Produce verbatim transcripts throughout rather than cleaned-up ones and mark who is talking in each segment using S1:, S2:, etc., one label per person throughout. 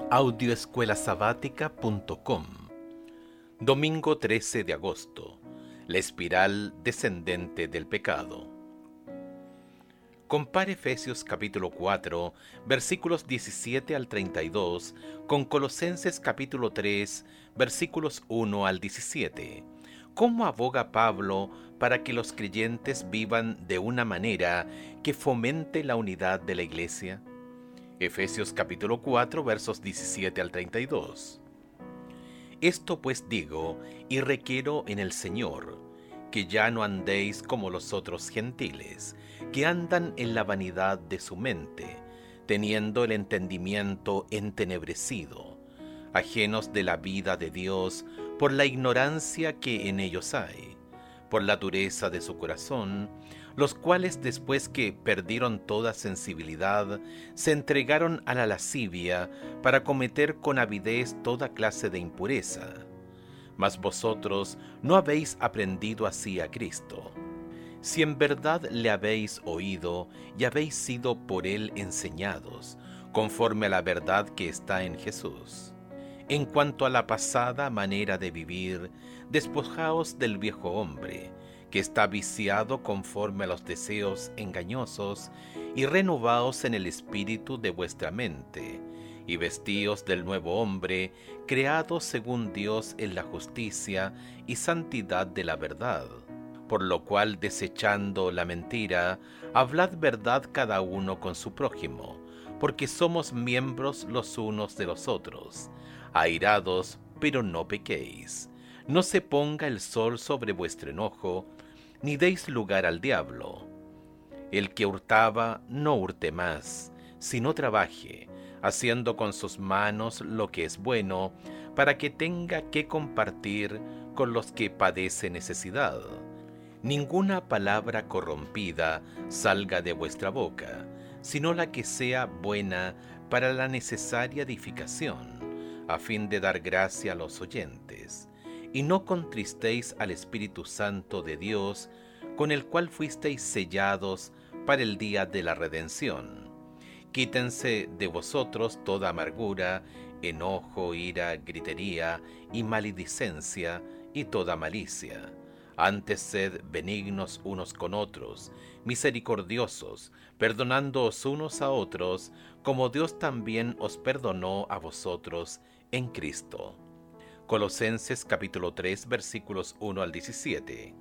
S1: audioescuelasabática punto com. Domingo trece de agosto. La espiral descendente del pecado. Compare Efesios capítulo cuatro, versículos diecisiete al treinta y dos, con Colosenses capítulo tres, versículos uno al diecisiete. ¿Cómo aboga Pablo para que los creyentes vivan de una manera que fomente la unidad de la iglesia? Efesios capítulo cuatro, versos diecisiete al treinta y dos. Esto pues digo y requiero en el Señor, que ya no andéis como los otros gentiles, que andan en la vanidad de su mente, teniendo el entendimiento entenebrecido, ajenos de la vida de Dios por la ignorancia que en ellos hay, por la dureza de su corazón, los cuales después que perdieron toda sensibilidad, se entregaron a la lascivia para cometer con avidez toda clase de impureza. Mas vosotros no habéis aprendido así a Cristo. Si en verdad le habéis oído y habéis sido por él enseñados, conforme a la verdad que está en Jesús. En cuanto a la pasada manera de vivir, despojaos del viejo hombre, que está viciado conforme a los deseos engañosos, y renovaos en el espíritu de vuestra mente, y vestíos del nuevo hombre, creado según Dios en la justicia y santidad de la verdad. Por lo cual, desechando la mentira, hablad verdad cada uno con su prójimo, porque somos miembros los unos de los otros. Airados, pero no pequéis. No se ponga el sol sobre vuestro enojo, ni deis lugar al diablo. El que hurtaba, no hurte más, sino trabaje, haciendo con sus manos lo que es bueno, para que tenga que compartir con los que padecen necesidad. Ninguna palabra corrompida salga de vuestra boca, sino la que sea buena para la necesaria edificación, a fin de dar gracia a los oyentes. Y no contristéis al Espíritu Santo de Dios, con el cual fuisteis sellados para el día de la redención. Quítense de vosotros toda amargura, enojo, ira, gritería y maledicencia y toda malicia. Antes sed benignos unos con otros, misericordiosos, perdonándoos unos a otros, como Dios también os perdonó a vosotros en Cristo. Colosenses capítulo tres, versículos uno al diecisiete.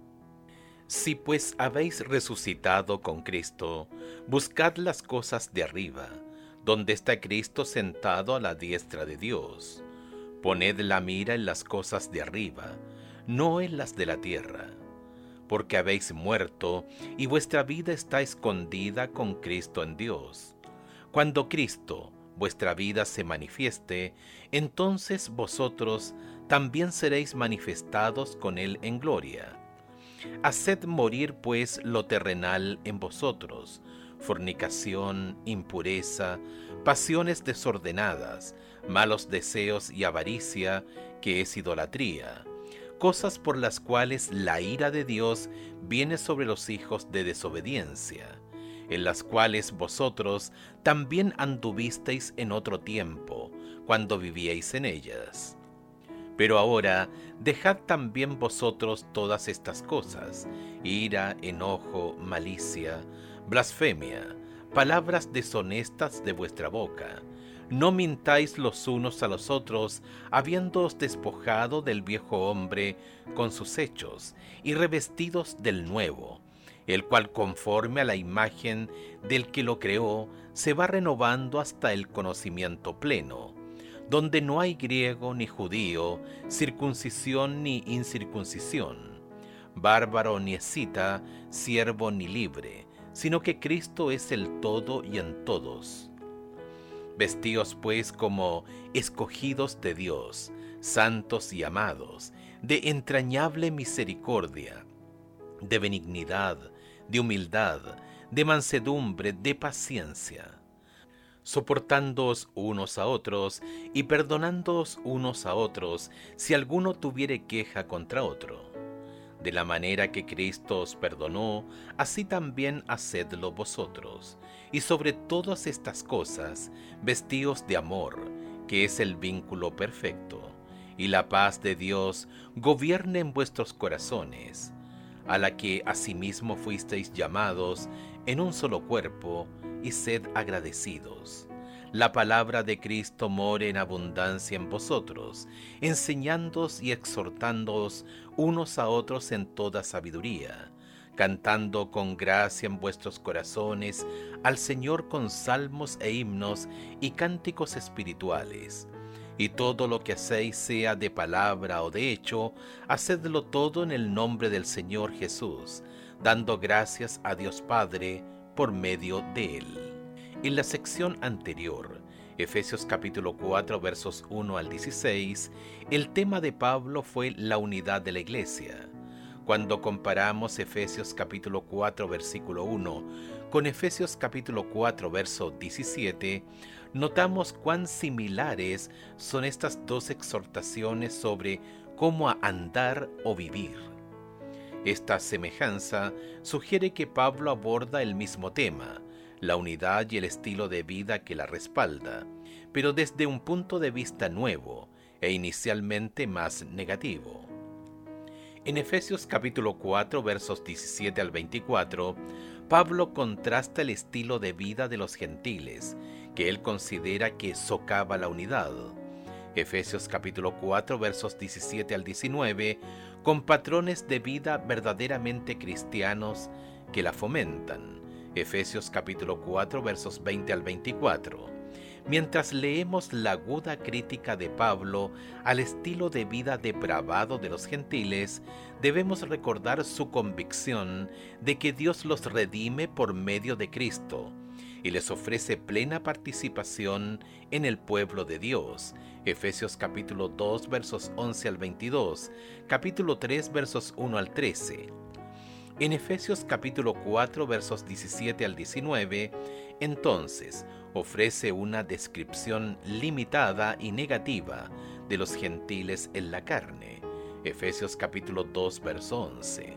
S1: Si pues habéis resucitado con Cristo, buscad las cosas de arriba, donde está Cristo sentado a la diestra de Dios. Poned la mira en las cosas de arriba, no en las de la tierra, porque habéis muerto y vuestra vida está escondida con Cristo en Dios. Cuando Cristo, vuestra vida, se manifieste, entonces vosotros también seréis manifestados con él en gloria. Haced morir pues lo terrenal en vosotros, fornicación, impureza, pasiones desordenadas, malos deseos y avaricia, que es idolatría, cosas por las cuales la ira de Dios viene sobre los hijos de desobediencia, en las cuales vosotros también anduvisteis en otro tiempo, cuando vivíais en ellas. Pero ahora dejad también vosotros todas estas cosas: ira, enojo, malicia, blasfemia, palabras deshonestas de vuestra boca. No mintáis los unos a los otros, habiéndoos despojado del viejo hombre con sus hechos, y revestidos del nuevo, el cual conforme a la imagen del que lo creó, se va renovando hasta el conocimiento pleno, donde no hay griego ni judío, circuncisión ni incircuncisión, bárbaro ni escita, siervo ni libre, sino que Cristo es el todo y en todos. Vestíos pues como escogidos de Dios, santos y amados, de entrañable misericordia, de benignidad, de humildad, de mansedumbre, de paciencia, soportándoos unos a otros y perdonándoos unos a otros si alguno tuviere queja contra otro. De la manera que Cristo os perdonó, así también hacedlo vosotros. Y sobre todas estas cosas, vestíos de amor, que es el vínculo perfecto, y la paz de Dios gobierne en vuestros corazones, a la que asimismo fuisteis llamados en un solo cuerpo, y sed agradecidos. La palabra de Cristo more en abundancia en vosotros, enseñándoos y exhortándoos unos a otros en toda sabiduría, cantando con gracia en vuestros corazones al Señor con salmos e himnos y cánticos espirituales. Y todo lo que hacéis, sea de palabra o de hecho, hacedlo todo en el nombre del Señor Jesús, dando gracias a Dios Padre por medio de Él. En la sección anterior, Efesios capítulo cuatro, versos uno al dieciséis, el tema de Pablo fue la unidad de la Iglesia. Cuando comparamos Efesios capítulo cuatro, versículo uno, con Efesios capítulo cuatro, verso diecisiete, notamos cuán similares son estas dos exhortaciones sobre cómo andar o vivir. Esta semejanza sugiere que Pablo aborda el mismo tema, la unidad y el estilo de vida que la respalda, pero desde un punto de vista nuevo e inicialmente más negativo. En Efesios capítulo cuatro, versos diecisiete al veinticuatro, Pablo contrasta el estilo de vida de los gentiles, que él considera que socava la unidad. Efesios capítulo cuatro, versos diecisiete al diecinueve, con patrones de vida verdaderamente cristianos que la fomentan. Efesios capítulo cuatro, versos veinte al veinticuatro. Mientras leemos la aguda crítica de Pablo al estilo de vida depravado de los gentiles, debemos recordar su convicción de que Dios los redime por medio de Cristo y les ofrece plena participación en el pueblo de Dios. Efesios capítulo dos, versos once al veintidós, capítulo tres, versos uno al trece. En Efesios capítulo cuatro, versos diecisiete al diecinueve, entonces, ofrece una descripción limitada y negativa de los gentiles en la carne. Efesios capítulo dos, verso once.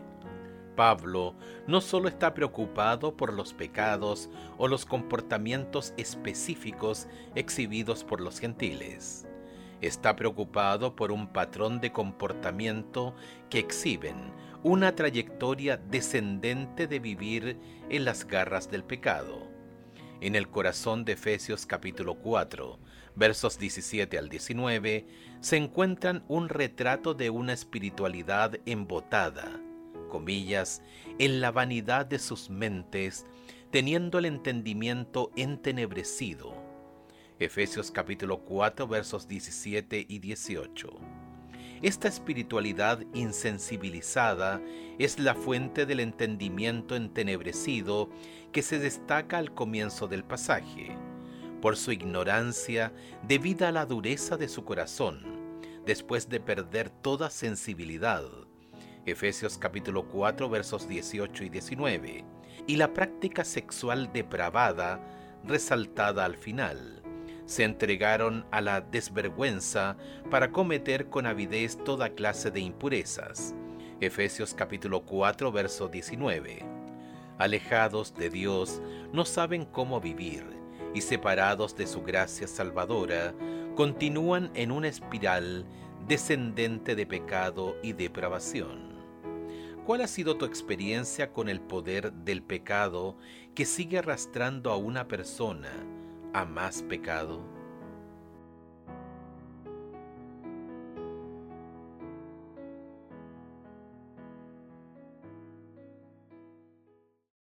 S1: Pablo no solo está preocupado por los pecados o los comportamientos específicos exhibidos por los gentiles. Está preocupado por un patrón de comportamiento que exhiben una trayectoria descendente de vivir en las garras del pecado. En el corazón de Efesios capítulo cuatro, versos diecisiete al diecinueve, se encuentran un retrato de una espiritualidad embotada, comillas, en la vanidad de sus mentes, teniendo el entendimiento entenebrecido. Efesios capítulo cuatro, versos diecisiete y dieciocho. Esta espiritualidad insensibilizada es la fuente del entendimiento entenebrecido que se destaca al comienzo del pasaje, por su ignorancia debida a la dureza de su corazón, después de perder toda sensibilidad. Efesios capítulo cuatro, versos dieciocho y diecinueve, y la práctica sexual depravada resaltada al final. Se entregaron a la desvergüenza para cometer con avidez toda clase de impurezas. Efesios capítulo cuatro, verso diecinueve. Alejados de Dios, no saben cómo vivir, y separados de su gracia salvadora, continúan en una espiral descendente de pecado y depravación. ¿Cuál ha sido tu experiencia con el poder del pecado que sigue arrastrando a una persona a más pecado?